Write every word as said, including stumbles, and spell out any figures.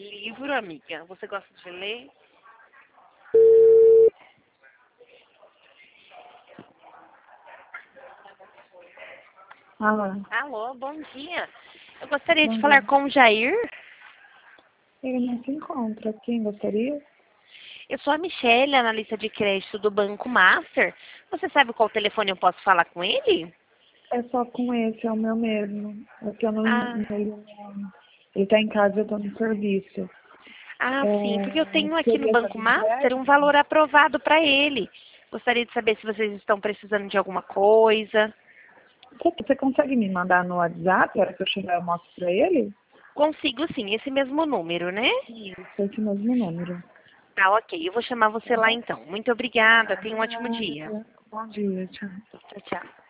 Livro, amiga. Você gosta de ler? Alô, Alô, bom dia. Eu gostaria de bom falar dia. com o Jair. Ele não se encontra. Quem gostaria? Eu sou a Michelle, analista de crédito do Banco Master. Você sabe qual telefone eu posso falar com ele? É só com esse, é o meu mesmo. É que eu não, Ah, ele, não- ele tá em casa, eu tô no serviço. ah, sim, porque eu É, tenho aqui no seria Banco cartão de Master um crédito? valor aprovado para ele. Gostaria de saber se vocês estão precisando de alguma coisa. Você, você consegue me mandar no WhatsApp? A hora que eu chegar eu mostro pra ele? Consigo sim, esse mesmo número, né? Isso, esse mesmo número. Tá, ok. Eu vou chamar você Tá lá bom? então. Muito obrigada. Tá, Tenha um ótimo dia. obrigada. Bom dia, tchau. Tchau, tchau.